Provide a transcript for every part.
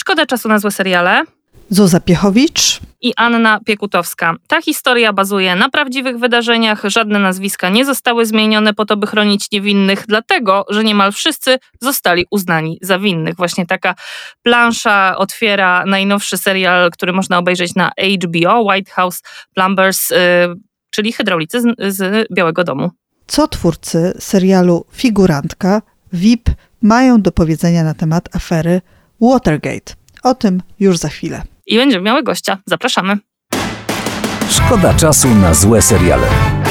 Szkoda czasu na złe seriale. Zuza Piechowicz I Anna Piekutowska. Ta historia bazuje na prawdziwych wydarzeniach, żadne nazwiska nie zostały zmienione po to, by chronić niewinnych, dlatego, że niemal wszyscy zostali uznani za winnych. Właśnie taka plansza otwiera najnowszy serial, który można obejrzeć na HBO, White House Plumbers, czyli hydraulicy z Białego Domu. Co twórcy serialu Figurantka, VIP mają do powiedzenia na temat afery Watergate? O tym już za chwilę. I będziemy miały gościa. Zapraszamy. Szkoda czasu na złe seriale.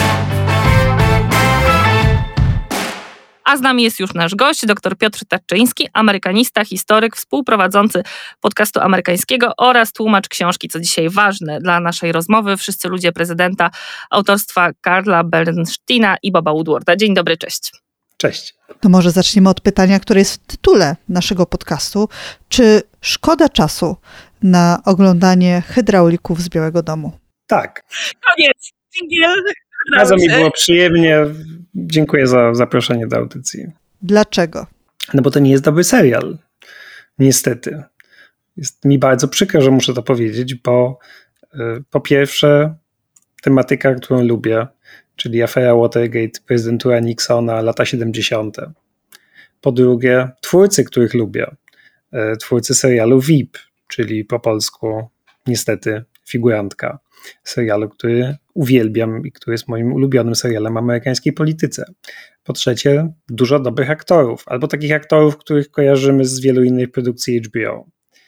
A z nami jest już nasz gość, dr Piotr Tarczyński, amerykanista, historyk, współprowadzący podcastu amerykańskiego oraz tłumacz książki, co dzisiaj ważne dla naszej rozmowy, Wszyscy ludzie prezydenta, autorstwa Karla Bernsteina i Boba Woodwarda. Dzień dobry, cześć. Cześć. To może zaczniemy od pytania, które jest w tytule naszego podcastu. Czy szkoda czasu na oglądanie hydraulików z Białego Domu? Tak. Koniec. Bardzo mi było przyjemnie. Dziękuję za zaproszenie do audycji. Dlaczego? No bo to nie jest dobry serial. Niestety. Jest mi bardzo przykro, że muszę to powiedzieć, bo po pierwsze tematyka, którą lubię, czyli afera Watergate, prezydentura Nixona, lata 70. Po drugie, twórcy, których lubię. Twórcy serialu VIP, czyli po polsku niestety Figurantka. Serialu, który uwielbiam i który jest moim ulubionym serialem w amerykańskiej polityce. Po trzecie, dużo dobrych aktorów, albo takich aktorów, których kojarzymy z wielu innych produkcji HBO.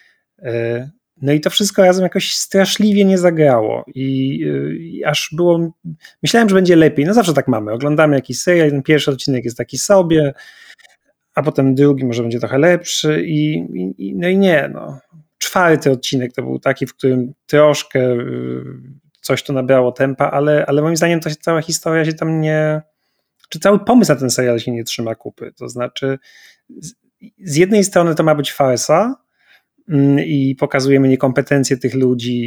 No i to wszystko razem jakoś straszliwie nie zagrało i aż było, myślałem, że będzie lepiej, no zawsze tak mamy, oglądamy jakiś serial, ten pierwszy odcinek jest taki sobie, a potem drugi może będzie trochę lepszy no i nie, no. Czwarty odcinek to był taki, w którym troszkę coś to nabrało tempa, ale moim zdaniem to cała historia się tam nie, czy cały pomysł na ten serial się nie trzyma kupy, to znaczy z jednej strony to ma być farsa, i pokazujemy niekompetencje tych ludzi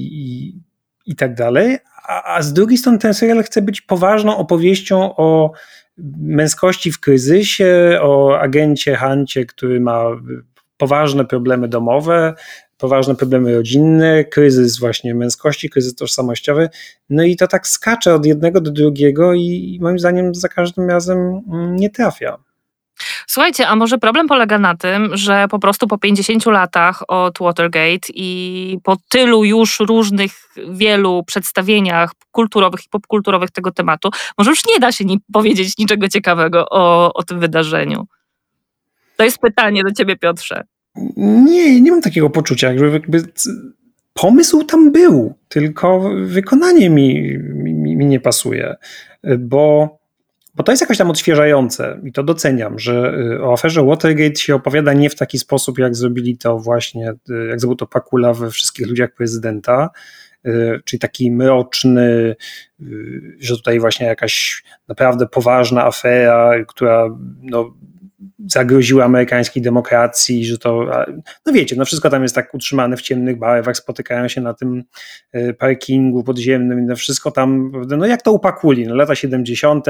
i tak dalej, a z drugiej strony ten serial chce być poważną opowieścią o męskości w kryzysie, o agencie Huncie, który ma poważne problemy domowe, poważne problemy rodzinne, kryzys właśnie męskości, kryzys tożsamościowy, no i to tak skacze od jednego do drugiego i moim zdaniem za każdym razem nie trafia. Słuchajcie, a może problem polega na tym, że po prostu po 50 latach od Watergate i po tylu już różnych, wielu przedstawieniach kulturowych i popkulturowych tego tematu, może już nie da się powiedzieć niczego ciekawego o tym wydarzeniu? To jest pytanie do ciebie, Piotrze. Nie mam takiego poczucia, jakby pomysł tam był, tylko wykonanie mi nie pasuje, bo to jest jakoś tam odświeżające i to doceniam, że o aferze Watergate się opowiada nie w taki sposób, jak zrobili to właśnie, jak zrobił to Pakula we Wszystkich ludziach prezydenta, czyli taki mroczny, że tutaj właśnie jakaś naprawdę poważna afera, która no, zagroziła amerykańskiej demokracji, że to, no wiecie, no wszystko tam jest tak utrzymane w ciemnych barwach, spotykają się na tym parkingu podziemnym, no wszystko tam, no jak to u Pakuli, no lata 70.,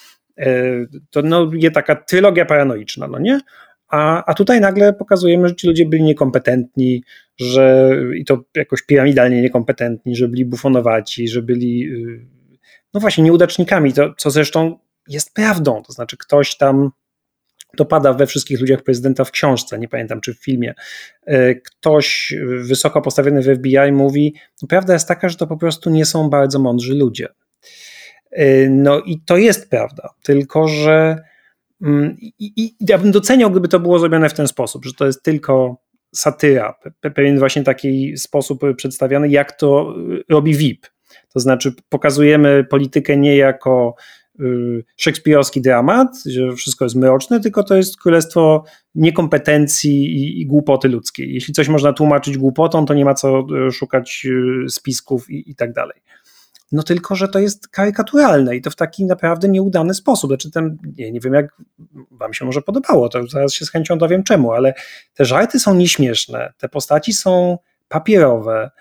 to no, jest taka trylogia paranoiczna, no nie? A tutaj nagle pokazujemy, że ci ludzie byli niekompetentni, i to jakoś piramidalnie niekompetentni, że byli bufonowaci, że byli no właśnie nieudacznikami, to co zresztą jest prawdą, to znaczy ktoś tam, to pada we Wszystkich ludziach prezydenta w książce, nie pamiętam czy w filmie, ktoś wysoko postawiony w FBI mówi, no prawda jest taka, że to po prostu nie są bardzo mądrzy ludzie. No i to jest prawda, tylko że ja bym doceniał, gdyby to było zrobione w ten sposób, że to jest tylko satyra, pewien właśnie taki sposób przedstawiany, jak to robi VIP. To znaczy pokazujemy politykę nie jako szekspirowski dramat, że wszystko jest mroczne, tylko to jest królestwo niekompetencji i głupoty ludzkiej. Jeśli coś można tłumaczyć głupotą, to nie ma co szukać spisków i tak dalej. No tylko, że to jest karykaturalne i to w taki naprawdę nieudany sposób. Znaczy nie wiem, jak wam się może podobało, to zaraz się z chęcią dowiem czemu, ale te żarty są nieśmieszne, te postaci są papierowe,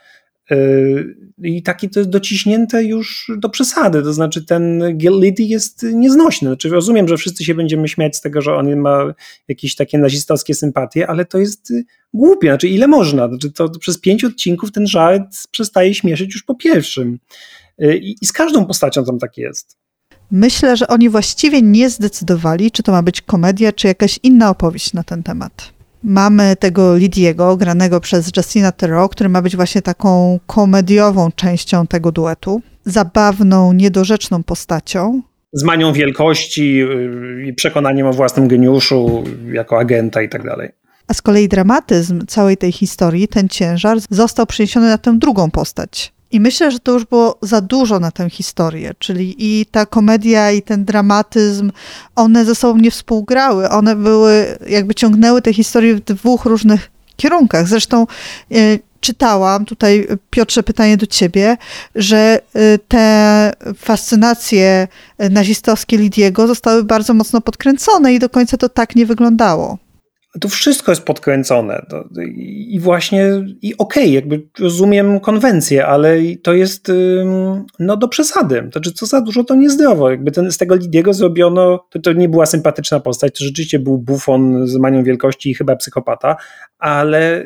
I taki to jest dociśnięte już do przesady, to znaczy ten Liddy jest nieznośny. Znaczy rozumiem, że wszyscy się będziemy śmiać z tego, że on ma jakieś takie nazistowskie sympatie, ale to jest głupie, znaczy ile można? Znaczy to przez 5 odcinków ten żart przestaje śmieszyć już po pierwszym. I z każdą postacią tam tak jest. Myślę, że oni właściwie nie zdecydowali, czy to ma być komedia, czy jakaś inna opowieść na ten temat. Mamy tego Liddiego, granego przez Justina Theroux, który ma być właśnie taką komediową częścią tego duetu. Zabawną, niedorzeczną postacią. Z manią wielkości i przekonaniem o własnym geniuszu jako agenta i tak dalej. A z kolei dramatyzm całej tej historii, ten ciężar, został przeniesiony na tę drugą postać. I myślę, że to już było za dużo na tę historię, czyli i ta komedia, i ten dramatyzm, one ze sobą nie współgrały, one jakby ciągnęły tę historię w 2 różnych kierunkach. Zresztą czytałam, tutaj Piotrze pytanie do ciebie, że te fascynacje nazistowskie Liddiego zostały bardzo mocno podkręcone i do końca to tak nie wyglądało. Tu wszystko jest podkręcone i właśnie okej, jakby rozumiem konwencję, ale to jest do przesady. To znaczy, co za dużo, to niezdrowo. Jakby z tego Liddiego zrobiono, to nie była sympatyczna postać, to rzeczywiście był bufon z manią wielkości i chyba psychopata, ale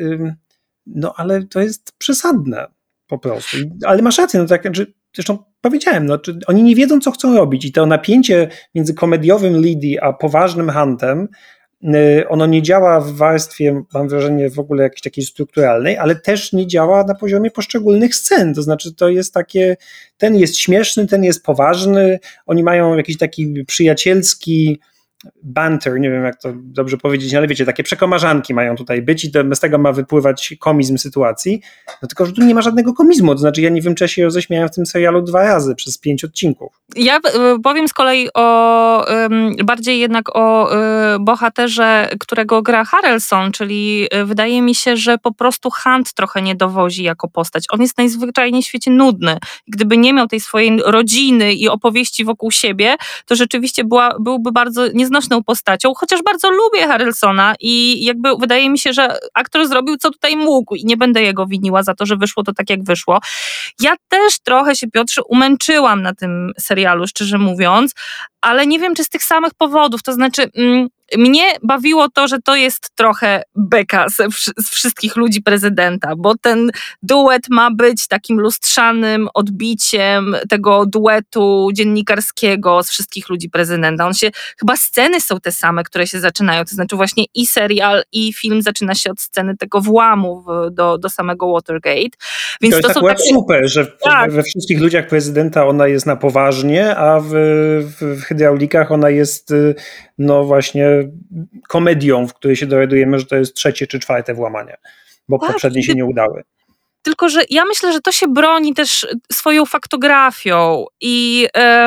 to jest przesadne po prostu. Ale masz rację, zresztą powiedziałem, oni nie wiedzą, co chcą robić i to napięcie między komediowym Liddy a poważnym Huntem, ono nie działa w warstwie, mam wrażenie, w ogóle jakiejś takiej strukturalnej, ale też nie działa na poziomie poszczególnych scen, to znaczy to jest takie, ten jest śmieszny, ten jest poważny, oni mają jakiś taki przyjacielski banter, nie wiem jak to dobrze powiedzieć, ale wiecie, takie przekomarzanki mają tutaj być i z tego ma wypływać komizm sytuacji, tylko że tu nie ma żadnego komizmu, to znaczy ja nie wiem, czy ja się roześmiałem w tym serialu 2 razy przez 5 odcinków. Ja powiem z kolei bardziej jednak o bohaterze, którego gra Harrelson, czyli wydaje mi się, że po prostu Hunt trochę nie dowozi jako postać. On jest najzwyczajniej w świecie nudny. Gdyby nie miał tej swojej rodziny i opowieści wokół siebie, to rzeczywiście byłby bardzo nieznośną postacią, chociaż bardzo lubię Harrelsona i jakby wydaje mi się, że aktor zrobił co tutaj mógł i nie będę jego winiła za to, że wyszło to tak jak wyszło. Ja też trochę się, Piotrze, umęczyłam na tym serialu, szczerze mówiąc, ale nie wiem, czy z tych samych powodów, to znaczy mnie bawiło to, że to jest trochę beka z wszystkich ludzi prezydenta, bo ten duet ma być takim lustrzanym odbiciem tego duetu dziennikarskiego z wszystkich ludzi prezydenta. Chyba sceny są te same, które się zaczynają, to znaczy właśnie i serial, i film zaczyna się od sceny tego włamu do samego Watergate. Więc to jest akurat super, że we wszystkich ludziach prezydenta ona jest na poważnie, a w hydraulikach ona jest właśnie komedią, w której się dowiadujemy, że to jest 3. czy 4. włamanie, bo poprzednie się nie udały. Tylko że ja myślę, że to się broni też swoją faktografią i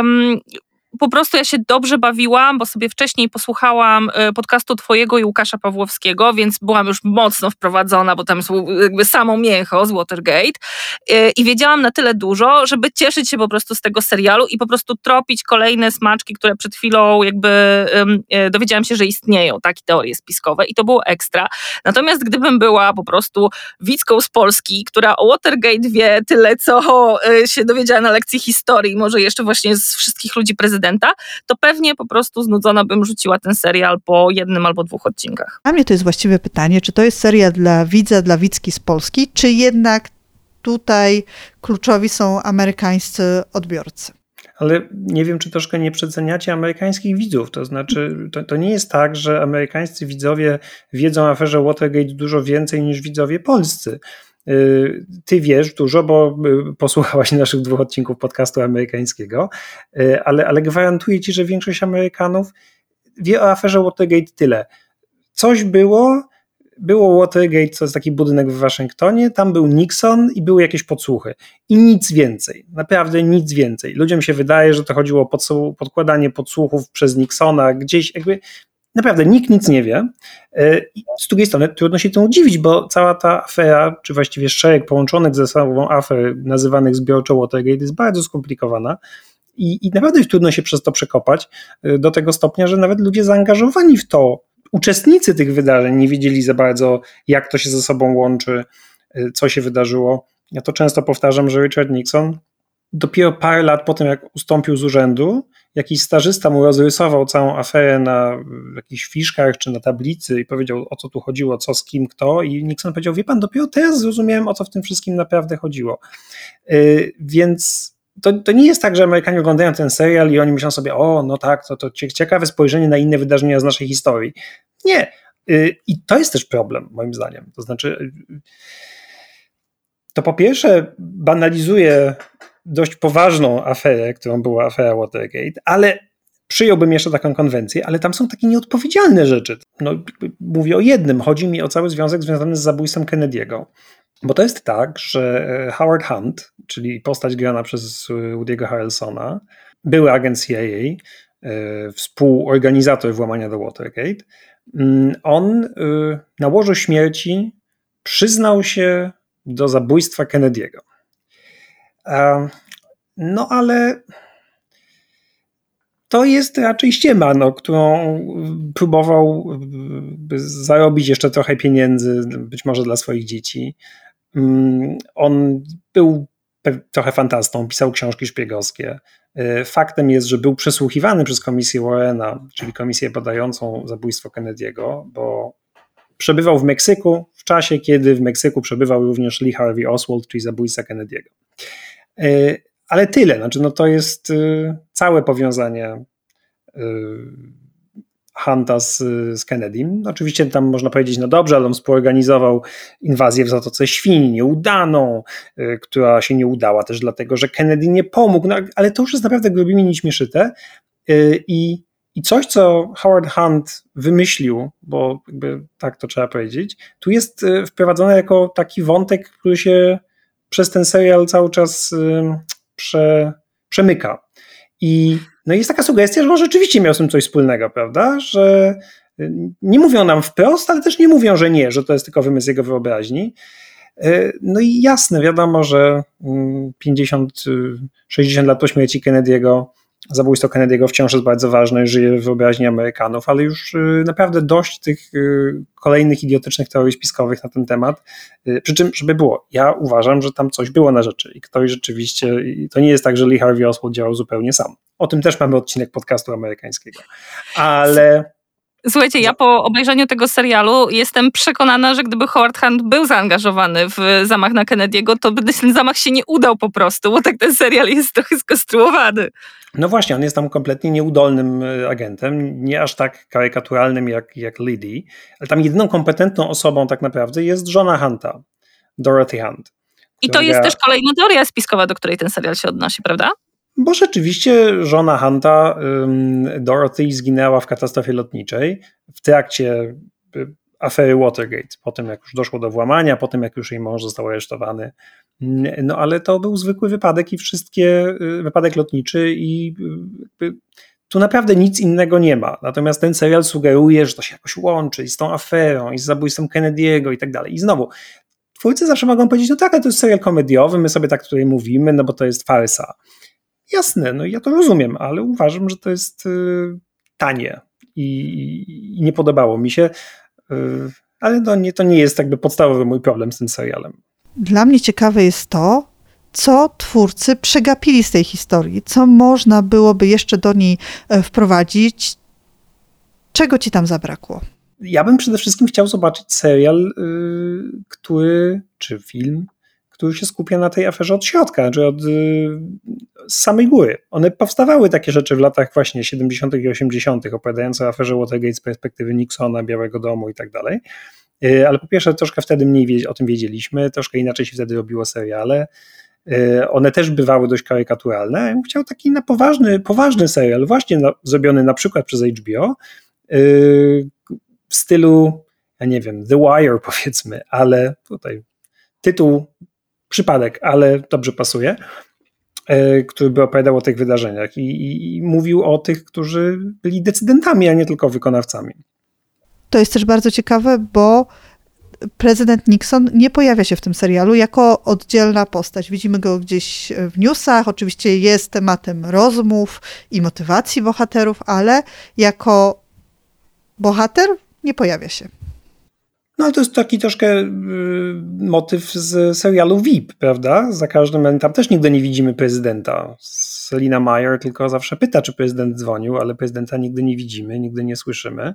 po prostu ja się dobrze bawiłam, bo sobie wcześniej posłuchałam podcastu twojego i Łukasza Pawłowskiego, więc byłam już mocno wprowadzona, bo tam jest jakby samo mięcho z Watergate i wiedziałam na tyle dużo, żeby cieszyć się po prostu z tego serialu i po prostu tropić kolejne smaczki, które przed chwilą jakby dowiedziałam się, że istnieją takie teorie spiskowe i to było ekstra. Natomiast gdybym była po prostu widzką z Polski, która o Watergate wie tyle, co się dowiedziała na lekcji historii, może jeszcze właśnie z wszystkich ludzi prezydenta, to pewnie po prostu znudzona bym rzuciła ten serial po 1 albo 2 odcinkach. Dla mnie to jest właściwe pytanie, czy to jest serial dla widza, dla widzki z Polski, czy jednak tutaj kluczowi są amerykańscy odbiorcy? Ale nie wiem, czy troszkę nie przeceniacie amerykańskich widzów, to znaczy to nie jest tak, że amerykańscy widzowie wiedzą o aferze Watergate dużo więcej niż widzowie polscy. Ty wiesz dużo, bo posłuchałaś naszych 2 odcinków podcastu amerykańskiego, ale gwarantuję ci, że większość Amerykanów wie o aferze Watergate tyle. Coś było Watergate, to jest taki budynek w Waszyngtonie, tam był Nixon i były jakieś podsłuchy. I nic więcej, naprawdę nic więcej. Ludziom się wydaje, że to chodziło o podkładanie podsłuchów przez Nixona, gdzieś jakby naprawdę nikt nic nie wie. I z drugiej strony trudno się temu dziwić, bo cała ta afera, czy właściwie szereg połączonych ze sobą afer nazywanych zbiorczo Watergate jest bardzo skomplikowana i naprawdę trudno się przez to przekopać do tego stopnia, że nawet ludzie zaangażowani w to, uczestnicy tych wydarzeń nie wiedzieli za bardzo, jak to się ze sobą łączy, co się wydarzyło ja to często powtarzam, że Richard Nixon dopiero parę lat po tym, jak ustąpił z urzędu, jakiś stażysta mu rozrysował całą aferę na jakichś fiszkach czy na tablicy i powiedział, o co tu chodziło, co z kim, kto, i Nixon powiedział, wie pan, dopiero teraz zrozumiałem, o co w tym wszystkim naprawdę chodziło. Więc to nie jest tak, że Amerykanie oglądają ten serial i oni myślą sobie, o, no tak, to ciekawe spojrzenie na inne wydarzenia z naszej historii. Nie. I to jest też problem, moim zdaniem. To znaczy, to po pierwsze banalizuje dość poważną aferę, którą była afera Watergate, ale przyjąłbym jeszcze taką konwencję, ale tam są takie nieodpowiedzialne rzeczy. No, mówię o jednym, chodzi mi o cały związek związany z zabójstwem Kennedy'ego. Bo to jest tak, że Howard Hunt, czyli postać grana przez Woody'ego Harrelsona, były agent CIA, współorganizator włamania do Watergate, on na łożu śmierci przyznał się do zabójstwa Kennedy'ego. No ale to jest raczej ściema, którą próbował zarobić jeszcze trochę pieniędzy, być może dla swoich dzieci. On był trochę fantastą, pisał książki szpiegowskie. Faktem jest, że był przesłuchiwany przez komisję Warrena, czyli komisję badającą zabójstwo Kennedy'ego, bo przebywał w Meksyku w czasie, kiedy w Meksyku przebywał również Lee Harvey Oswald, czyli zabójca Kennedy'ego. Ale tyle, to jest całe powiązanie Hunta z Kennedym. Oczywiście tam można powiedzieć, no dobrze, ale on współorganizował inwazję w Zatoce Świń, nieudaną, która się nie udała też dlatego, że Kennedy nie pomógł, ale to już jest naprawdę grubimi nićmi szyte i coś, co Howard Hunt wymyślił, bo jakby tak to trzeba powiedzieć, tu jest wprowadzone jako taki wątek, który się przez ten serial cały czas przemyka. I jest taka sugestia, że on rzeczywiście miał z tym coś wspólnego, prawda? Że nie mówią nam wprost, ale też nie mówią, że nie, że to jest tylko wymysł jego wyobraźni. No i jasne, wiadomo, że 50-60 lat po śmierci Kennedy'ego, zabójstwo Kennedy'ego wciąż jest bardzo ważne, żyje w wyobraźni Amerykanów, ale już naprawdę dość tych kolejnych idiotycznych teorii spiskowych na ten temat. Przy czym, żeby było, ja uważam, że tam coś było na rzeczy i ktoś rzeczywiście, to nie jest tak, że Lee Harvey Oswald działał zupełnie sam. O tym też mamy odcinek podcastu amerykańskiego. Ale... Słuchajcie, ja po obejrzeniu tego serialu jestem przekonana, że gdyby Howard Hunt był zaangażowany w zamach na Kennedy'ego, to by ten zamach się nie udał po prostu, bo tak ten serial jest trochę skonstruowany. No właśnie, on jest tam kompletnie nieudolnym agentem, nie aż tak karykaturalnym jak Liddy, ale tam jedyną kompetentną osobą tak naprawdę jest żona Hunta, Dorothy Hunt. I to jest też kolejna teoria spiskowa, do której ten serial się odnosi, prawda? Bo rzeczywiście żona Hunta, Dorothy, zginęła w katastrofie lotniczej w trakcie afery Watergate, po tym jak już doszło do włamania, po tym jak już jej mąż został aresztowany. No ale to był zwykły wypadek wypadek lotniczy i tu naprawdę nic innego nie ma. Natomiast ten serial sugeruje, że to się jakoś łączy i z tą aferą, i z zabójstwem Kennedy'ego i tak dalej. I znowu, twórcy zawsze mogą powiedzieć, no tak, ale to jest serial komediowy, my sobie tak tutaj mówimy, no bo to jest farsa. Jasne, ja to rozumiem, ale uważam, że to jest tanie i nie podobało mi się, ale to nie jest jakby podstawowy mój problem z tym serialem. Dla mnie ciekawe jest to, co twórcy przegapili z tej historii, co można byłoby jeszcze do niej wprowadzić, czego ci tam zabrakło? Ja bym przede wszystkim chciał zobaczyć serial, czy film, który się skupia na tej aferze od środka, czy z samej góry. One powstawały takie rzeczy w latach właśnie 70. i 80., opowiadające o aferze Watergate z perspektywy Nixona, Białego Domu i tak dalej. Ale po pierwsze troszkę wtedy mniej o tym wiedzieliśmy, troszkę inaczej się wtedy robiło seriale. One też bywały dość karykaturalne. Ja bym chciał taki poważny serial, właśnie zrobiony na przykład przez HBO, w stylu, ja nie wiem, The Wire powiedzmy, ale tutaj tytuł przypadek, ale dobrze pasuje, który by opowiadał o tych wydarzeniach i mówił o tych, którzy byli decydentami, a nie tylko wykonawcami. To jest też bardzo ciekawe, bo prezydent Nixon nie pojawia się w tym serialu jako oddzielna postać. Widzimy go gdzieś w newsach, oczywiście jest tematem rozmów i motywacji bohaterów, ale jako bohater nie pojawia się. No ale to jest taki troszkę motyw z serialu VIP, prawda? Za każdym razem tam też nigdy nie widzimy prezydenta. Selina Meyer tylko zawsze pyta, czy prezydent dzwonił, ale prezydenta nigdy nie widzimy, nigdy nie słyszymy.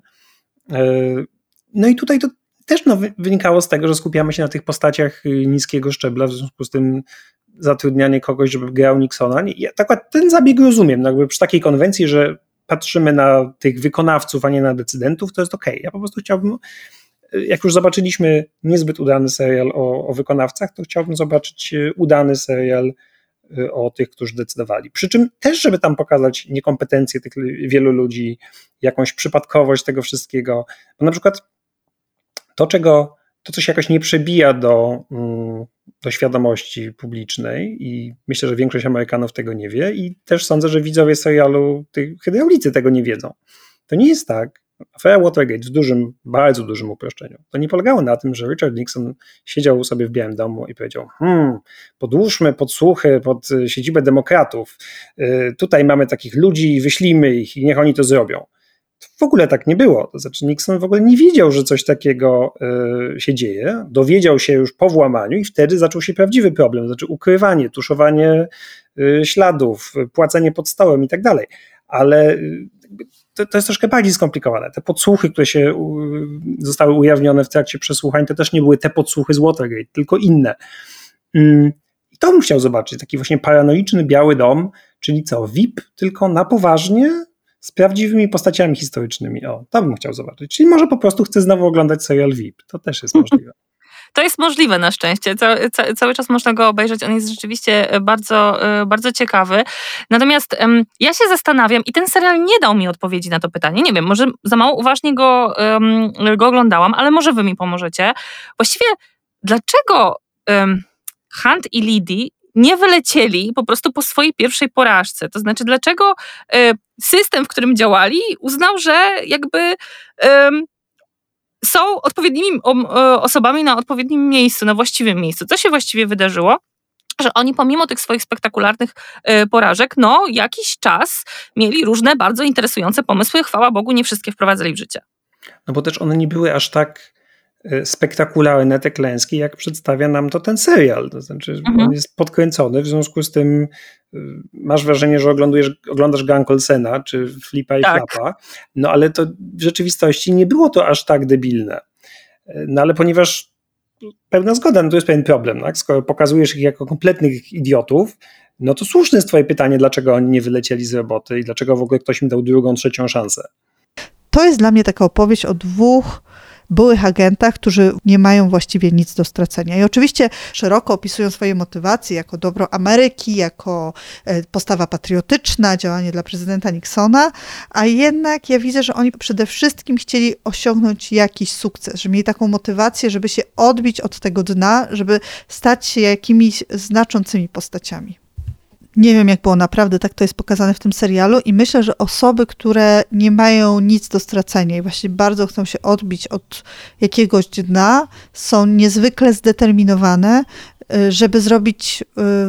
No i tutaj to też wynikało z tego, że skupiamy się na tych postaciach niskiego szczebla, w związku z tym zatrudnianie kogoś, żeby grał Nixona. Ja tak ten zabieg rozumiem, no jakby przy takiej konwencji, że patrzymy na tych wykonawców, a nie na decydentów, to jest okej. Ja po prostu chciałbym, jak już zobaczyliśmy niezbyt udany serial o wykonawcach, to chciałbym zobaczyć udany serial o tych, którzy decydowali. Przy czym też, żeby tam pokazać niekompetencje tych wielu ludzi, jakąś przypadkowość tego wszystkiego. Bo na przykład to, co się jakoś nie przebija do świadomości publicznej i myślę, że większość Amerykanów tego nie wie i też sądzę, że widzowie serialu, tych hydraulicy tego nie wiedzą. To nie jest tak, afera Watergate w bardzo dużym uproszczeniu, to nie polegało na tym, że Richard Nixon siedział sobie w Białym Domu i powiedział, podłóżmy podsłuchy pod siedzibę demokratów, tutaj mamy takich ludzi, wyślijmy ich i niech oni to zrobią. W ogóle tak nie było. To znaczy Nixon w ogóle nie wiedział, że coś takiego się dzieje. Dowiedział się już po włamaniu i wtedy zaczął się prawdziwy problem. To znaczy ukrywanie, tuszowanie śladów, płacenie pod stołem i tak dalej. Ale to jest troszkę bardziej skomplikowane. Te podsłuchy, które zostały ujawnione w trakcie przesłuchań, to też nie były te podsłuchy z Watergate, tylko inne. I to bym chciał zobaczyć. Taki właśnie paranoiczny Biały Dom, czyli co, VIP, tylko na poważnie, z prawdziwymi postaciami historycznymi. To bym chciał zobaczyć. Czyli może po prostu chcę znowu oglądać serial VIP. To też jest możliwe. To jest możliwe na szczęście. Cały czas można go obejrzeć. On jest rzeczywiście bardzo, bardzo ciekawy. Natomiast ja się zastanawiam i ten serial nie dał mi odpowiedzi na to pytanie. Nie wiem, może za mało uważnie go oglądałam, ale może wy mi pomożecie. Właściwie dlaczego Hunt i Liddy nie wylecieli po prostu po swojej pierwszej porażce? To znaczy, dlaczego system, w którym działali, uznał, że jakby są odpowiednimi osobami na odpowiednim miejscu, na właściwym miejscu. Co się właściwie wydarzyło? Że oni pomimo tych swoich spektakularnych porażek, jakiś czas mieli różne bardzo interesujące pomysły. Chwała Bogu, nie wszystkie wprowadzali w życie. No bo też one nie były aż tak spektakularne, te klęski, jak przedstawia nam to ten serial. To znaczy on jest podkręcony, w związku z tym masz wrażenie, że oglądasz Gang Olsena, czy Flipa i Flapa, no ale to w rzeczywistości nie było to aż tak debilne. No ale ponieważ pełna zgoda, no to jest pewien problem, tak? Skoro pokazujesz ich jako kompletnych idiotów, no to słuszne jest twoje pytanie, dlaczego oni nie wylecieli z roboty i dlaczego w ogóle ktoś im dał drugą, trzecią szansę. To jest dla mnie taka opowieść o dwóch byłych agentach, którzy nie mają właściwie nic do stracenia. I oczywiście szeroko opisują swoje motywacje jako dobro Ameryki, jako postawa patriotyczna, działanie dla prezydenta Nixona, a jednak ja widzę, że oni przede wszystkim chcieli osiągnąć jakiś sukces, że mieli taką motywację, żeby się odbić od tego dna, żeby stać się jakimiś znaczącymi postaciami. Nie wiem, jak było naprawdę, tak to jest pokazane w tym serialu i myślę, że osoby, które nie mają nic do stracenia i właśnie bardzo chcą się odbić od jakiegoś dna, są niezwykle zdeterminowane, żeby zrobić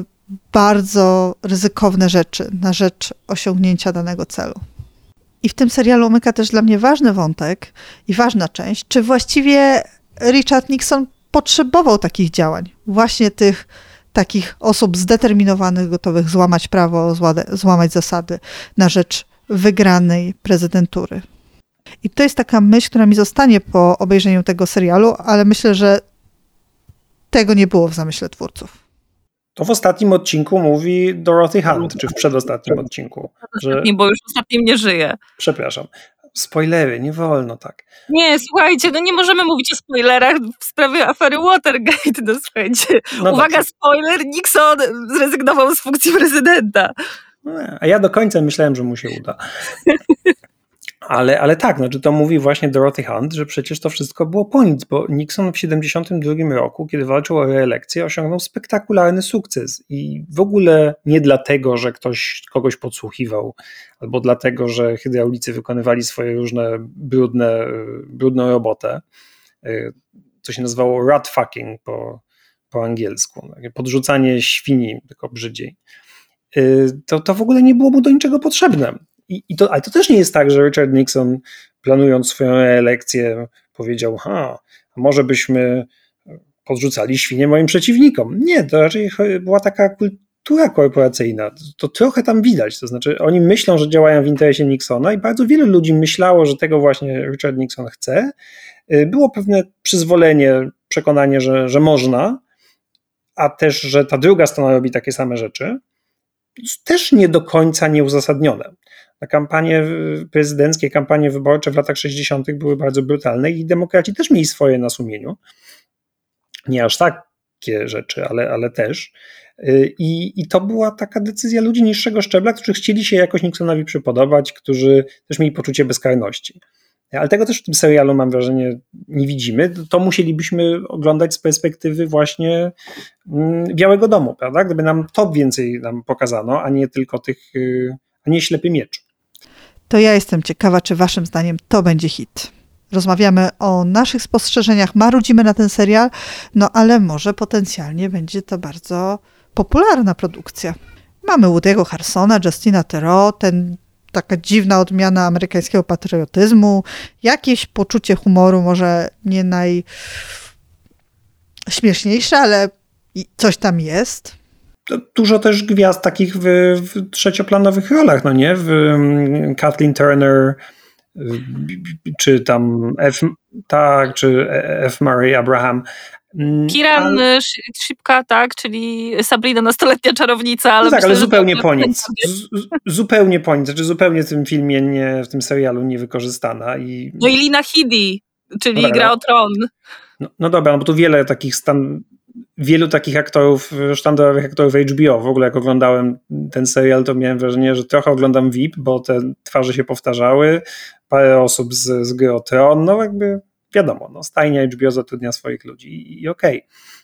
bardzo ryzykowne rzeczy na rzecz osiągnięcia danego celu. I w tym serialu umyka też dla mnie ważny wątek i ważna część, czy właściwie Richard Nixon potrzebował takich działań, właśnie tych takich osób zdeterminowanych, gotowych złamać prawo, złamać zasady na rzecz wygranej prezydentury. I to jest taka myśl, która mi zostanie po obejrzeniu tego serialu, ale myślę, że tego nie było w zamyśle twórców. To w ostatnim odcinku mówi Dorothy Hunt, czy w przedostatnim odcinku. Bo już ostatnim nie żyje. Przepraszam. Spoilery, nie wolno tak. Nie, słuchajcie, nie możemy mówić o spoilerach w sprawie afery Watergate, słuchajcie. Uwaga, dobrze. Spoiler, Nixon zrezygnował z funkcji prezydenta. A ja do końca myślałem, że mu się uda. Ale tak, znaczy to mówi właśnie Dorothy Hunt, że przecież to wszystko było po nic, bo Nixon w 1972 roku, kiedy walczył o reelekcję, osiągnął spektakularny sukces i w ogóle nie dlatego, że ktoś kogoś podsłuchiwał, albo dlatego, że hydraulicy wykonywali swoje różne brudną robotę, co się nazywało rat fucking po angielsku, podrzucanie świni, tylko brzydziej. To w ogóle nie było mu do niczego potrzebne. Ale to też nie jest tak, że Richard Nixon, planując swoją reelekcję, powiedział, może byśmy podrzucali świnie moim przeciwnikom. Nie, to raczej była taka kultura korporacyjna. To trochę tam widać. To znaczy oni myślą, że działają w interesie Nixona i bardzo wielu ludzi myślało, że tego właśnie Richard Nixon chce. Było pewne przyzwolenie, przekonanie, że można, a też, że ta druga strona robi takie same rzeczy. Też nie do końca nieuzasadnione. Kampanie prezydenckie, kampanie wyborcze w latach 60. były bardzo brutalne i demokraci też mieli swoje na sumieniu. Nie aż takie rzeczy, ale też. I to była taka decyzja ludzi niższego szczebla, którzy chcieli się jakoś Nixonowi przypodobać, którzy też mieli poczucie bezkarności. Ale tego też w tym serialu, mam wrażenie, nie widzimy. To musielibyśmy oglądać z perspektywy właśnie Białego Domu, prawda? Gdyby nam to więcej nam pokazano, a nie tylko a nie ślepy miecz. To ja jestem ciekawa, czy waszym zdaniem to będzie hit. Rozmawiamy o naszych spostrzeżeniach, marudzimy na ten serial, no ale może potencjalnie będzie to bardzo popularna produkcja. Mamy Woody'ego Harrelsona, Justina Theroux, taka dziwna odmiana amerykańskiego patriotyzmu, jakieś poczucie humoru, może nie najśmieszniejsze, ale coś tam jest. Dużo też gwiazd takich w trzecioplanowych rolach, no nie? Kathleen Turner, czy tam czy F. Murray Abraham. Kieran Shipka, tak, czyli Sabrina, nastoletnia czarownica. Ale no tak, myślę, ale zupełnie po nic. Zupełnie po nic, znaczy zupełnie w tym filmie, w tym serialu nie wykorzystana. No i Lina Headey, czyli no gra o Tron. No dobra, no bo tu wielu takich aktorów, sztandarowych aktorów HBO. W ogóle jak oglądałem ten serial, to miałem wrażenie, że trochę oglądam VIP, bo te twarze się powtarzały, parę osób z gry o Tron, no jakby wiadomo, no stajnia HBO zatrudnia swoich ludzi i okej.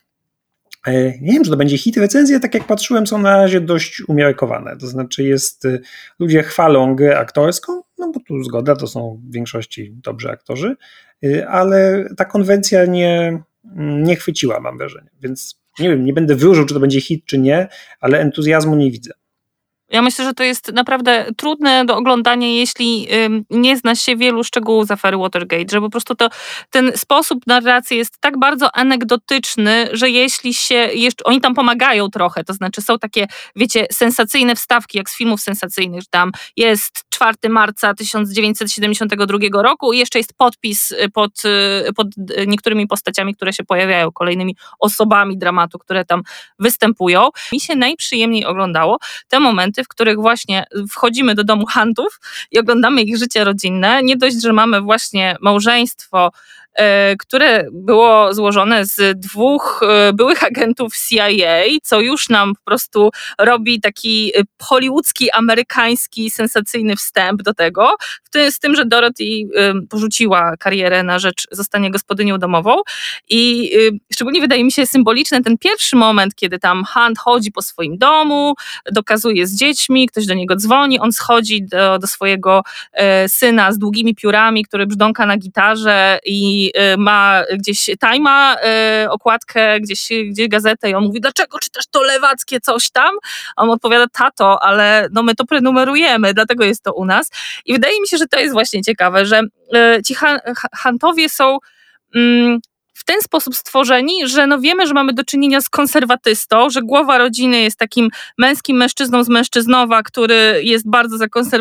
Nie wiem, czy to będzie hit. Recenzje, tak jak patrzyłem, są na razie dość umiarkowane. To znaczy ludzie chwalą grę aktorską, no bo tu zgoda, to są w większości dobrzy aktorzy, ale ta konwencja nie chwyciła, mam wrażenie. Więc nie wiem, nie będę wróżył, czy to będzie hit, czy nie, ale entuzjazmu nie widzę. Ja myślę, że to jest naprawdę trudne do oglądania, jeśli nie zna się wielu szczegółów z afery Watergate, że po prostu ten sposób narracji jest tak bardzo anegdotyczny, że jeśli się oni tam pomagają trochę, to znaczy są takie, wiecie, sensacyjne wstawki, jak z filmów sensacyjnych, że tam jest 4 marca 1972 roku i jeszcze jest podpis pod niektórymi postaciami, które się pojawiają, kolejnymi osobami dramatu, które tam występują. Mi się najprzyjemniej oglądało te momenty, w których właśnie wchodzimy do domu Huntów i oglądamy ich życie rodzinne. Nie dość, że mamy właśnie małżeństwo, które było złożone z 2 byłych agentów CIA, co już nam po prostu robi taki hollywoodzki, amerykański, sensacyjny wstęp do tego, z tym, że Dorothy porzuciła karierę na rzecz zostania gospodynią domową i szczególnie wydaje mi się symboliczny ten pierwszy moment, kiedy tam Hunt chodzi po swoim domu, dokazuje z dziećmi, ktoś do niego dzwoni, on schodzi do swojego syna z długimi piórami, który brzdąka na gitarze i ma gdzieś Time'a, okładkę, gdzieś gazetę i on mówi, dlaczego czytasz to lewackie coś tam? A on odpowiada, tato, ale no my to prenumerujemy, dlatego jest to u nas. I wydaje mi się, że to jest właśnie ciekawe, że ci Huntowie są w ten sposób stworzeni, że no wiemy, że mamy do czynienia z konserwatystą, że głowa rodziny jest takim męskim mężczyzną z mężczyznowa, który jest bardzo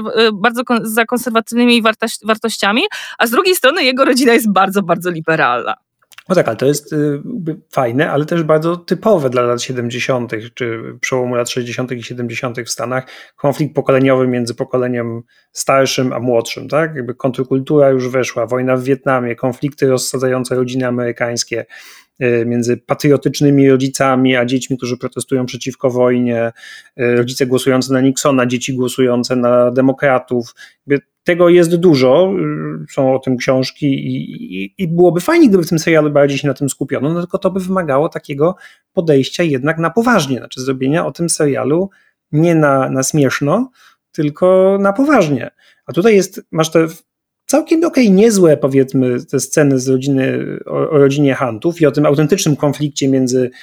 za konserwatywnymi wartościami, a z drugiej strony jego rodzina jest bardzo, bardzo liberalna. No tak, ale to jest fajne, ale też bardzo typowe dla lat 70., czy przełomu lat 60. i 70. w Stanach, konflikt pokoleniowy między pokoleniem starszym a młodszym, tak? Jakby kontrkultura już weszła, wojna w Wietnamie, konflikty rozsadzające rodziny amerykańskie między patriotycznymi rodzicami a dziećmi, którzy protestują przeciwko wojnie, rodzice głosujący na Nixona, dzieci głosujące na demokratów. Tego jest dużo, są o tym książki i byłoby fajnie, gdyby w tym serialu bardziej się na tym skupiono, no tylko to by wymagało takiego podejścia jednak na poważnie, znaczy zrobienia o tym serialu nie na śmieszno, tylko na poważnie. A tutaj masz te całkiem niezłe, powiedzmy, te sceny o rodzinie Huntów i o tym autentycznym konflikcie między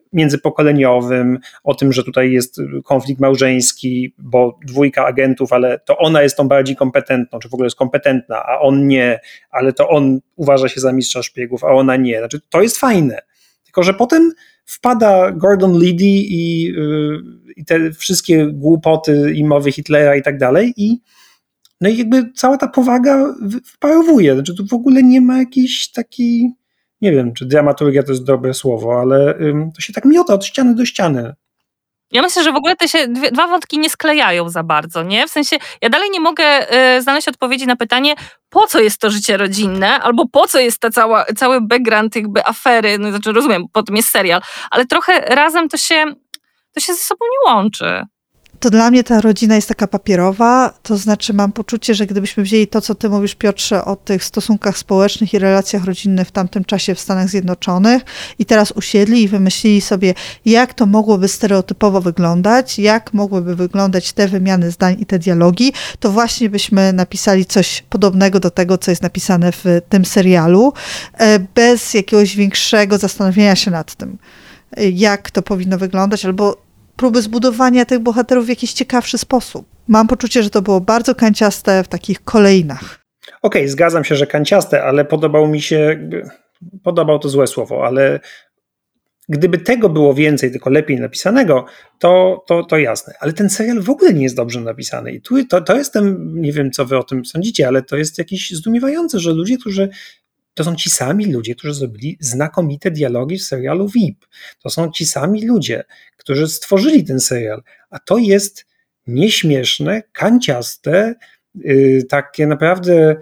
międzypokoleniowym, o tym, że tutaj jest konflikt małżeński, bo 2 agentów, ale to ona jest tą bardziej kompetentną, czy w ogóle jest kompetentna, a on nie, ale to on uważa się za mistrza szpiegów, a ona nie. Znaczy, to jest fajne. Tylko że potem wpada Gordon Liddy i te wszystkie głupoty i mowy Hitlera i tak dalej no i jakby cała ta powaga wparowuje. Znaczy tu w ogóle nie ma jakiejś takiej, nie wiem, czy dramaturgia to jest dobre słowo, ale to się tak miota od ściany do ściany. Ja myślę, że w ogóle te się dwa wątki nie sklejają za bardzo, nie? W sensie, ja dalej nie mogę znaleźć odpowiedzi na pytanie, po co jest to życie rodzinne, albo po co jest cały background jakby afery, no znaczy rozumiem, potem jest serial, ale trochę razem to się ze sobą nie łączy. To dla mnie ta rodzina jest taka papierowa, to znaczy mam poczucie, że gdybyśmy wzięli to, co ty mówisz, Piotrze, o tych stosunkach społecznych i relacjach rodzinnych w tamtym czasie w Stanach Zjednoczonych i teraz usiedli i wymyślili sobie, jak to mogłoby stereotypowo wyglądać, jak mogłyby wyglądać te wymiany zdań i te dialogi, to właśnie byśmy napisali coś podobnego do tego, co jest napisane w tym serialu, bez jakiegoś większego zastanowienia się nad tym, jak to powinno wyglądać, albo próby zbudowania tych bohaterów w jakiś ciekawszy sposób. Mam poczucie, że to było bardzo kanciaste w takich kolejnach. Okej, zgadzam się, że kanciaste, ale podobał to złe słowo, ale gdyby tego było więcej, tylko lepiej napisanego, to jasne. Ale ten serial w ogóle nie jest dobrze napisany. I to jestem, nie wiem co wy o tym sądzicie, ale to jest jakieś zdumiewające, że ludzie, to są ci sami ludzie, którzy zrobili znakomite dialogi w serialu VIP. To są ci sami ludzie, którzy stworzyli ten serial. A to jest nieśmieszne, kanciaste, takie naprawdę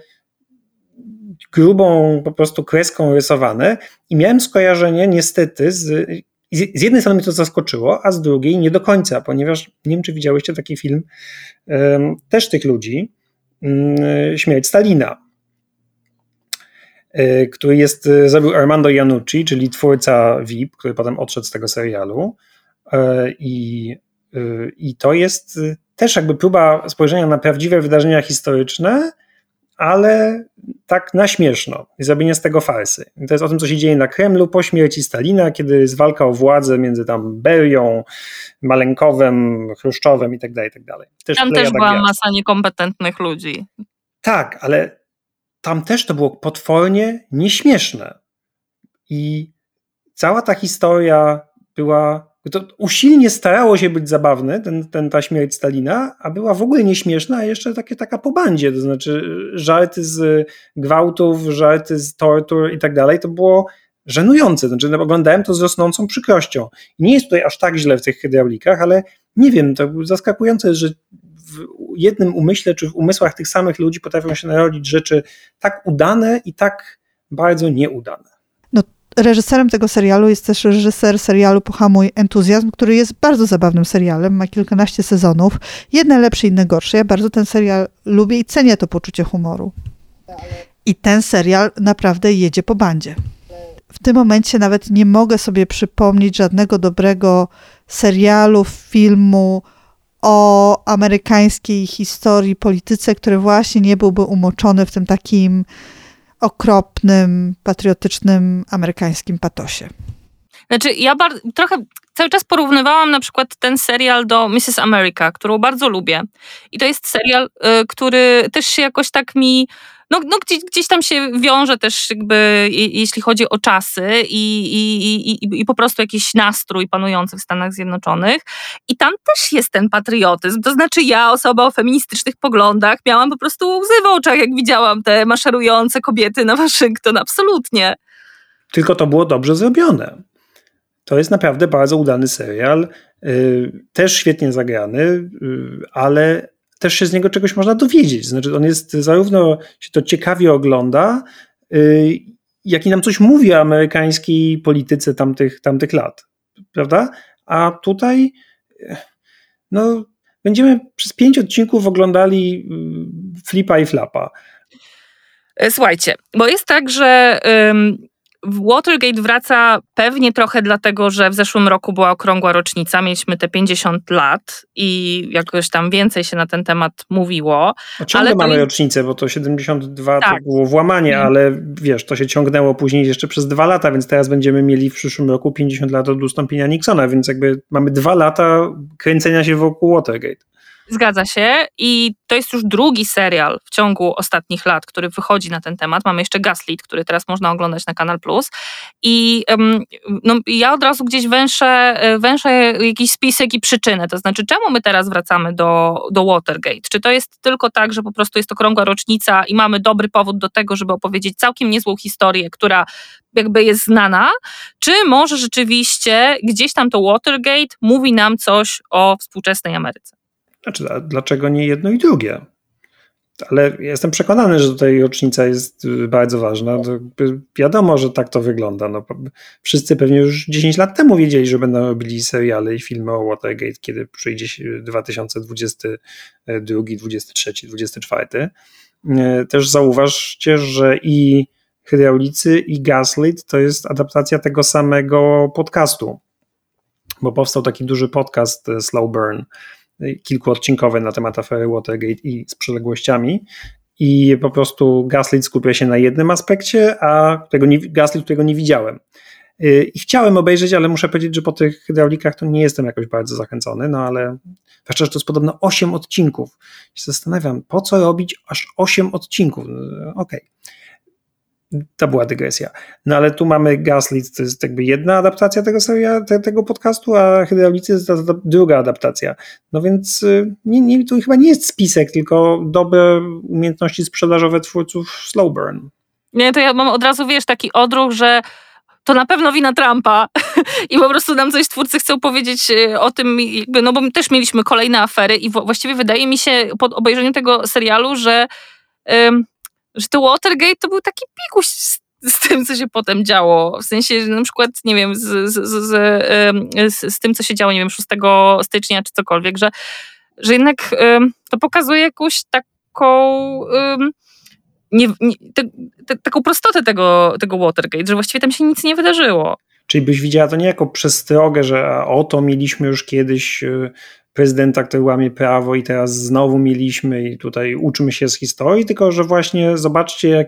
grubą po prostu kreską rysowane. I miałem skojarzenie niestety z jednej strony mnie to zaskoczyło, a z drugiej nie do końca, ponieważ nie wiem, czy widziałyście taki film też tych ludzi, Śmierć Stalina, który zrobił Armando Iannucci, czyli twórca VIP, który potem odszedł z tego serialu. I to jest też jakby próba spojrzenia na prawdziwe wydarzenia historyczne, ale tak na śmieszno i zrobienie z tego farsy. I to jest o tym, co się dzieje na Kremlu po śmierci Stalina, kiedy jest walka o władzę między tam Berią, Malenkowem, Chruszczowem i tak dalej, i tak dalej. Tam też była masa niekompetentnych ludzi. Tak, ale tam też to było potwornie nieśmieszne. I cała ta historia to usilnie starało się być zabawne, ta śmierć Stalina, a była w ogóle nieśmieszna, a jeszcze taka po bandzie, to znaczy żarty z gwałtów, żarty z tortur i tak dalej, to było żenujące, to znaczy oglądałem to z rosnącą przykrością. I nie jest tutaj aż tak źle w tych hydraulikach, ale nie wiem, to zaskakujące jest, że w jednym umyśle, czy w umysłach tych samych ludzi potrafią się narodzić rzeczy tak udane i tak bardzo nieudane. Reżyserem tego serialu jest też reżyser serialu Pohamuj entuzjazm, który jest bardzo zabawnym serialem, ma kilkanaście sezonów, jedne lepsze, inne gorsze. Ja bardzo ten serial lubię i cenię to poczucie humoru. I ten serial naprawdę jedzie po bandzie. W tym momencie nawet nie mogę sobie przypomnieć żadnego dobrego serialu, filmu o amerykańskiej historii, polityce, który właśnie nie byłby umoczony w tym takim okropnym, patriotycznym, amerykańskim patosie. Znaczy, ja trochę cały czas porównywałam na przykład ten serial do Mrs. America, którą bardzo lubię. I to jest serial, który też się jakoś tak mi... gdzieś tam się wiąże też jakby, jeśli chodzi o czasy i po prostu jakiś nastrój panujący w Stanach Zjednoczonych. I tam też jest ten patriotyzm. To znaczy ja, osoba o feministycznych poglądach, miałam po prostu łzy w oczach, jak widziałam te maszerujące kobiety na Waszyngton. Absolutnie. Tylko to było dobrze zrobione. To jest naprawdę bardzo udany serial. Też świetnie zagrany, ale też się z niego czegoś można dowiedzieć. Znaczy on jest zarówno się to ciekawie ogląda, jak i nam coś mówi o amerykańskiej polityce tamtych lat. Prawda? A tutaj będziemy przez 5 odcinków oglądali flipa i flapa. Słuchajcie, bo jest tak, że Watergate wraca pewnie trochę dlatego, że w zeszłym roku była okrągła rocznica, mieliśmy te 50 lat i jakoś tam więcej się na ten temat mówiło. A ciągle mamy rocznicę, bo to 72 tak. To było włamanie, ale wiesz, to się ciągnęło później jeszcze przez 2 lata, więc teraz będziemy mieli w przyszłym roku 50 lat od ustąpienia Nixona, więc jakby mamy 2 lata kręcenia się wokół Watergate. Zgadza się i to jest już drugi serial w ciągu ostatnich lat, który wychodzi na ten temat. Mamy jeszcze Gaslit, który teraz można oglądać na Kanal Plus i ja od razu gdzieś węszę jakiś spisek i przyczynę, to znaczy czemu my teraz wracamy do Watergate? Czy to jest tylko tak, że po prostu jest okrągła rocznica i mamy dobry powód do tego, żeby opowiedzieć całkiem niezłą historię, która jakby jest znana, czy może rzeczywiście gdzieś tam to Watergate mówi nam coś o współczesnej Ameryce? Znaczy, dlaczego nie jedno i drugie? Ale jestem przekonany, że tutaj rocznica jest bardzo ważna. Wiadomo, że tak to wygląda. No, wszyscy pewnie już 10 lat temu wiedzieli, że będą robili seriale i filmy o Watergate, kiedy przyjdzie 2022, 2023, 2024. Też zauważcie, że i Hydraulicy, i Gaslit to jest adaptacja tego samego podcastu, bo powstał taki duży podcast Slow Burn, kilkuodcinkowy na temat afery Watergate i z przyległościami i po prostu Gaslit skupia się na jednym aspekcie, a którego nie widziałem. I chciałem obejrzeć, ale muszę powiedzieć, że po tych hydraulikach to nie jestem jakoś bardzo zachęcony, no ale zwłaszcza, że to jest podobno 8 odcinków. I się zastanawiam, po co robić aż 8 odcinków? Okej. To była dygresja. No ale tu mamy Gaslit, to jest jakby jedna adaptacja tego podcastu, a Hydraulicy jest druga adaptacja. No więc tu chyba nie jest spisek, tylko dobre umiejętności sprzedażowe twórców Slow Burn. Nie, to ja mam od razu, taki odruch, że to na pewno wina Trumpa i po prostu nam coś twórcy chcą powiedzieć o tym, bo my też mieliśmy kolejne afery i właściwie wydaje mi się po obejrzeniu tego serialu, że to Watergate to był taki pikuś z tym, co się potem działo. W sensie, że na przykład, nie wiem, z tym, co się działo, nie wiem, 6 stycznia czy cokolwiek, że jednak to pokazuje jakąś taką taką prostotę tego Watergate, że właściwie tam się nic nie wydarzyło. Czyli byś widziała to nie jako przestrogę, że oto mieliśmy już kiedyś prezydenta, który łamie prawo i teraz znowu mieliśmy i tutaj uczymy się z historii, tylko że właśnie zobaczcie,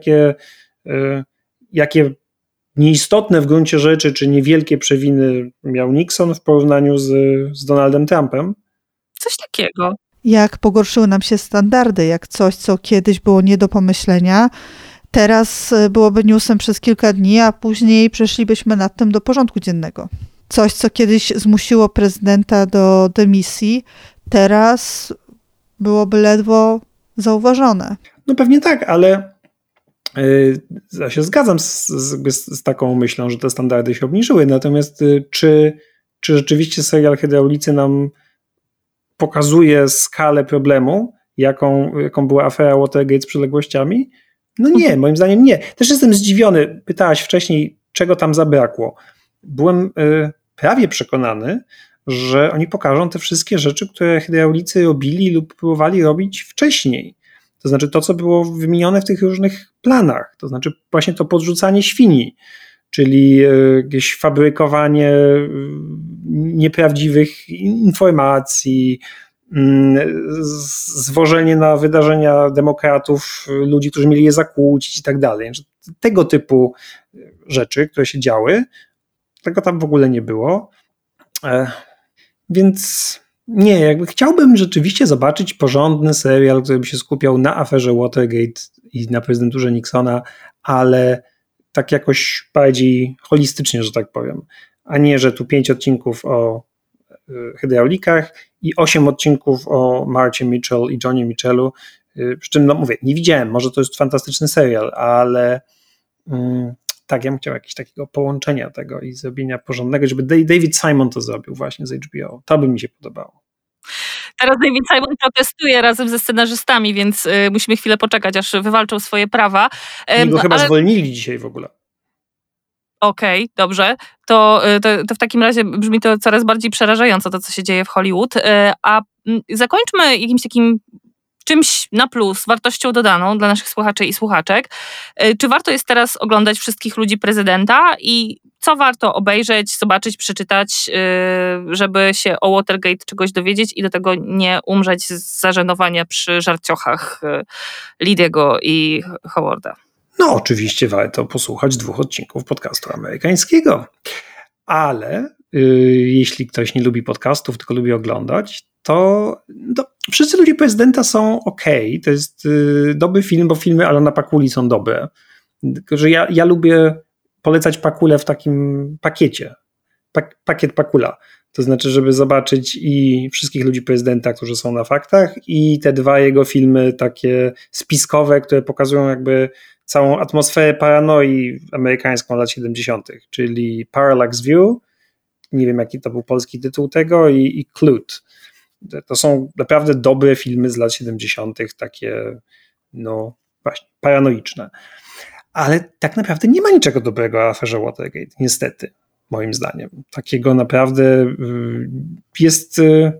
jakie nieistotne w gruncie rzeczy, czy niewielkie przewiny miał Nixon w porównaniu z Donaldem Trumpem. Coś takiego. Jak pogorszyły nam się standardy, jak coś, co kiedyś było nie do pomyślenia, teraz byłoby newsem przez kilka dni, a później przeszlibyśmy nad tym do porządku dziennego. Coś, co kiedyś zmusiło prezydenta do dymisji, teraz byłoby ledwo zauważone. No pewnie tak, ale ja się zgadzam z taką myślą, że te standardy się obniżyły. Natomiast czy rzeczywiście serial Hydraulicy nam pokazuje skalę problemu, jaką była afera Watergate z przyległościami? No nie, moim zdaniem nie. Też jestem zdziwiony. Pytałaś wcześniej, czego tam zabrakło. Byłem prawie przekonany, że oni pokażą te wszystkie rzeczy, które hydraulicy robili lub próbowali robić wcześniej. To znaczy to, co było wymienione w tych różnych planach. To znaczy właśnie to podrzucanie świni, czyli jakieś fabrykowanie nieprawdziwych informacji, zwożenie na wydarzenia demokratów ludzi, którzy mieli je zakłócić i tak dalej. Tego typu rzeczy, które się działy, tego tam w ogóle nie było. Więc nie, jakby chciałbym rzeczywiście zobaczyć porządny serial, który by się skupiał na aferze Watergate i na prezydenturze Nixona, ale tak jakoś bardziej holistycznie, że tak powiem, a nie, że tu 5 odcinków o hydraulikach i 8 odcinków o Marcie Mitchell i Johnie Mitchellu, przy czym, no mówię, nie widziałem, może to jest fantastyczny serial, ale tak, ja bym chciał jakiegoś takiego połączenia tego i zrobienia porządnego, żeby David Simon to zrobił właśnie z HBO. To by mi się podobało. Teraz David Simon protestuje razem ze scenarzystami, więc musimy chwilę poczekać, aż wywalczą swoje prawa. I go chyba zwolnili dzisiaj w ogóle. Okej, dobrze. To w takim razie brzmi to coraz bardziej przerażająco, to co się dzieje w Hollywood. A zakończmy jakimś takim czymś na plus, wartością dodaną dla naszych słuchaczy i słuchaczek. Czy warto jest teraz oglądać Wszystkich ludzi prezydenta i co warto obejrzeć, zobaczyć, przeczytać, żeby się o Watergate czegoś dowiedzieć i do tego nie umrzeć z zażenowania przy żarciochach Lidiego i Howarda? No oczywiście warto posłuchać 2 odcinków podcastu amerykańskiego, ale jeśli ktoś nie lubi podcastów, tylko lubi oglądać, to Wszyscy ludzie prezydenta są okej. To jest dobry film, bo filmy Alana Pakuli są dobre. Tylko że ja lubię polecać Pakulę w takim pakiecie. Pakiet Pakula. To znaczy, żeby zobaczyć i Wszystkich ludzi prezydenta, którzy są na faktach, i te 2 jego filmy takie spiskowe, które pokazują jakby całą atmosferę paranoi amerykańską lat 70., czyli Parallax View, nie wiem jaki to był polski tytuł tego, i Clute. To są naprawdę dobre filmy z lat 70., takie no właśnie paranoiczne. Ale tak naprawdę nie ma niczego dobrego o aferze Watergate, niestety, moim zdaniem. Takiego naprawdę jest,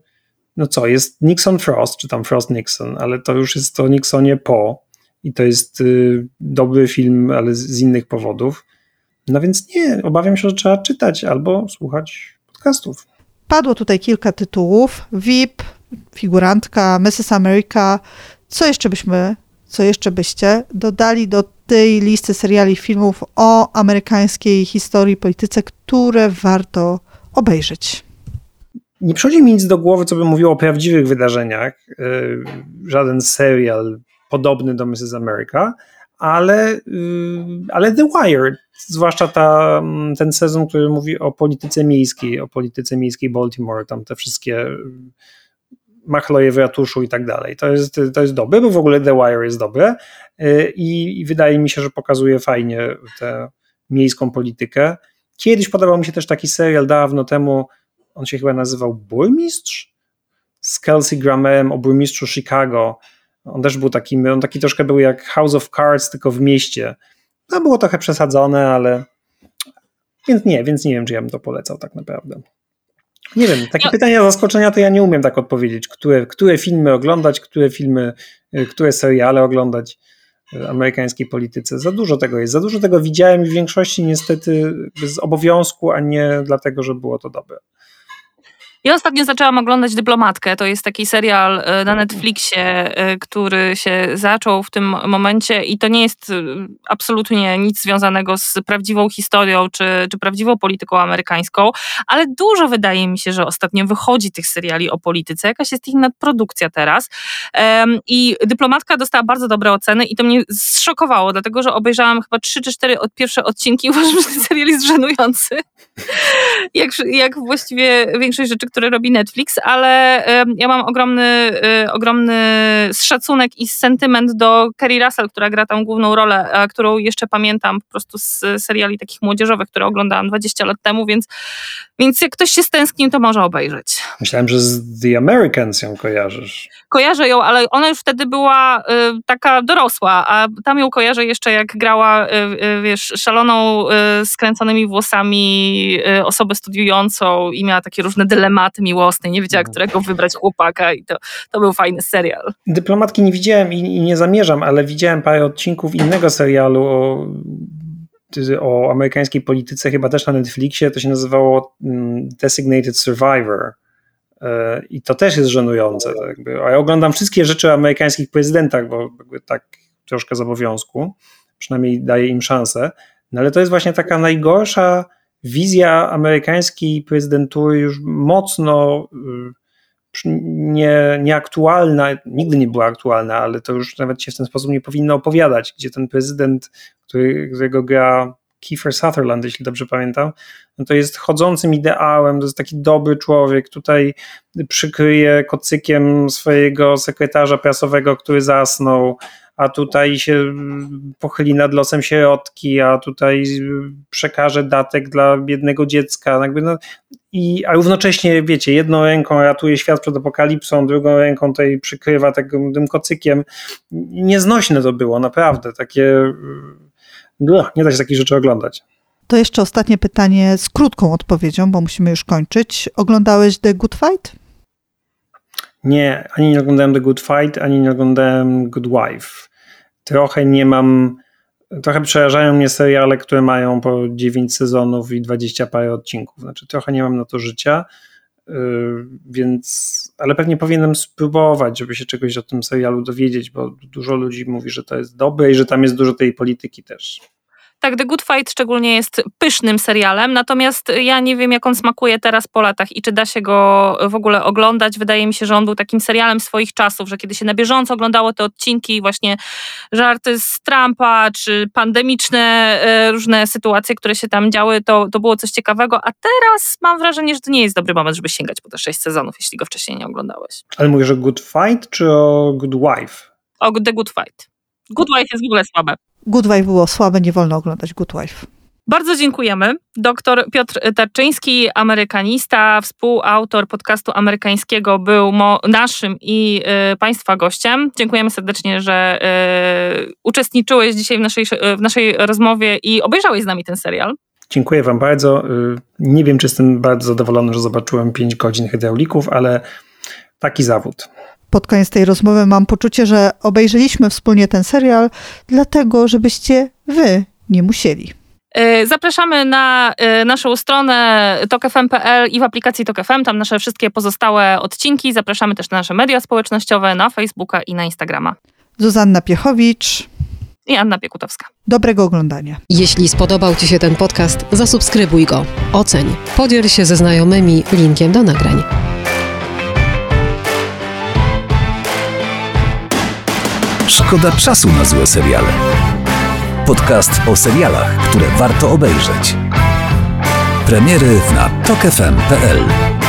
jest Nixon-Frost, czy tam Frost-Nixon, ale to już jest o Nixonie po i to jest dobry film, ale z innych powodów. No więc nie, obawiam się, że trzeba czytać albo słuchać podcastów. Padło tutaj kilka tytułów. VIP, Figurantka, Mrs. America. Co jeszcze byście dodali do tej listy seriali filmów o amerykańskiej historii i polityce, które warto obejrzeć? Nie przychodzi mi nic do głowy, co by mówiło o prawdziwych wydarzeniach. Żaden serial podobny do Mrs. America, ale The Wire, zwłaszcza ten sezon, który mówi o polityce miejskiej Baltimore, tam te wszystkie machloje w ratuszu i tak dalej. To jest dobre, bo w ogóle The Wire jest dobre i wydaje mi się, że pokazuje fajnie tę miejską politykę. Kiedyś podobał mi się też taki serial dawno temu, on się chyba nazywał Burmistrz? Z Kelsey Grammerem o burmistrzu Chicago. On też był on taki troszkę był jak House of Cards, tylko w mieście. No było trochę przesadzone, ale więc nie wiem, czy ja bym to polecał tak naprawdę. Nie wiem, takie pytania zaskoczenia to ja nie umiem tak odpowiedzieć, które filmy oglądać, które seriale oglądać w amerykańskiej polityce. Za dużo tego jest, za dużo tego widziałem i w większości niestety z obowiązku, a nie dlatego, że było to dobre. Ja ostatnio zaczęłam oglądać Dyplomatkę. To jest taki serial na Netflixie, który się zaczął w tym momencie i to nie jest absolutnie nic związanego z prawdziwą historią czy prawdziwą polityką amerykańską, ale dużo wydaje mi się, że ostatnio wychodzi tych seriali o polityce. Jakaś jest ich nadprodukcja teraz. I Dyplomatka dostała bardzo dobre oceny i to mnie zszokowało, dlatego że obejrzałam chyba 3 czy 4 pierwsze odcinki i uważam, że ten serial jest żenujący. Jak właściwie większość rzeczy, które robi Netflix, ale ja mam ogromny szacunek i sentyment do Kerry Russell, która gra tam główną rolę, którą jeszcze pamiętam po prostu z seriali takich młodzieżowych, które oglądałam 20 lat temu, więc jak ktoś się stęsknił, to może obejrzeć. Myślałem, że z The Americans ją kojarzysz. Kojarzę ją, ale ona już wtedy była taka dorosła, a tam ją kojarzę jeszcze jak grała, szaloną, skręconymi włosami osobę studiującą i miała takie różne dylematy miłosne, nie wiedziała, którego wybrać chłopaka i to był fajny serial. Dyplomatki nie widziałem i nie zamierzam, ale widziałem parę odcinków innego serialu o amerykańskiej polityce, chyba też na Netflixie, to się nazywało Designated Survivor. I to też jest żenujące. A ja oglądam wszystkie rzeczy o amerykańskich prezydentach, bo tak troszkę z obowiązku, przynajmniej daję im szansę. No ale to jest właśnie taka najgorsza wizja amerykańskiej prezydentury, już mocno nieaktualna, nigdy nie była aktualna, ale to już nawet się w ten sposób nie powinno opowiadać, gdzie ten prezydent, którego gra Kiefer Sutherland, jeśli dobrze pamiętam, no to jest chodzącym ideałem, to jest taki dobry człowiek, tutaj przykryje kocykiem swojego sekretarza prasowego, który zasnął, a tutaj się pochyli nad losem sierotki, a tutaj przekaże datek dla biednego dziecka. A równocześnie, wiecie, jedną ręką ratuje świat przed apokalipsą, drugą ręką tutaj przykrywa tym kocykiem. Nieznośne to było, naprawdę. Takie... nie da się takich rzeczy oglądać. To jeszcze ostatnie pytanie z krótką odpowiedzią, bo musimy już kończyć. Oglądałeś The Good Fight? ani nie oglądałem The Good Fight, ani nie oglądałem Good Wife. Trochę przerażają mnie seriale, które mają po 9 sezonów i 20 parę odcinków. Znaczy trochę nie mam na to życia, ale pewnie powinienem spróbować, żeby się czegoś o tym serialu dowiedzieć, bo dużo ludzi mówi, że to jest dobre i że tam jest dużo tej polityki też. Tak, The Good Fight szczególnie jest pysznym serialem, natomiast ja nie wiem, jak on smakuje teraz po latach i czy da się go w ogóle oglądać. Wydaje mi się, że on był takim serialem swoich czasów, że kiedy się na bieżąco oglądało te odcinki, właśnie żarty z Trumpa, czy pandemiczne różne sytuacje, które się tam działy, to było coś ciekawego, a teraz mam wrażenie, że to nie jest dobry moment, żeby sięgać po te 6 sezonów, jeśli go wcześniej nie oglądałeś. Ale mówisz o Good Fight, czy o Good Wife? O The Good Fight. Good Wife jest w ogóle słabe. Good Wife było słabe, nie wolno oglądać Good Wife. Bardzo dziękujemy. Dr Piotr Tarczyński, amerykanista, współautor podcastu amerykańskiego, był naszym i Państwa gościem. Dziękujemy serdecznie, że uczestniczyłeś dzisiaj w naszej rozmowie i obejrzałeś z nami ten serial. Dziękuję Wam bardzo. Nie wiem, czy jestem bardzo zadowolony, że zobaczyłem 5 godzin hydraulików, ale taki zawód. Pod koniec tej rozmowy mam poczucie, że obejrzeliśmy wspólnie ten serial, dlatego żebyście wy nie musieli. Zapraszamy na naszą stronę tokfm.pl i w aplikacji Tok FM, tam nasze wszystkie pozostałe odcinki. Zapraszamy też na nasze media społecznościowe, na Facebooka i na Instagrama. Zuzanna Piechowicz i Anna Piekutowska. Dobrego oglądania. Jeśli spodobał Ci się ten podcast, zasubskrybuj go, oceń, podziel się ze znajomymi linkiem do nagrań. Szkoda czasu na złe seriale. Podcast o serialach, które warto obejrzeć. Premiery na tokfm.pl.